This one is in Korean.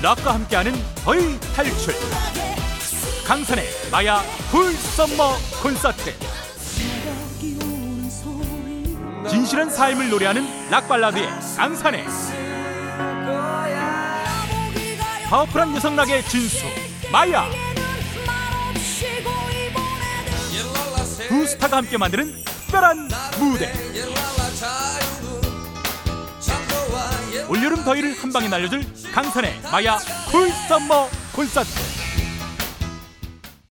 락과 함께하는 더위 탈출. 강산의 마야 쿨 썸머 콘서트. 진실한 삶을 노래하는 락 발라드의 강산의, 파워풀한 여성 락의 진수 마야. 두 스타가 함께 만드는 특별한 무대. 올여름 더위를 한방에 날려줄 강산의 마야 쿨 썸머 콘서트.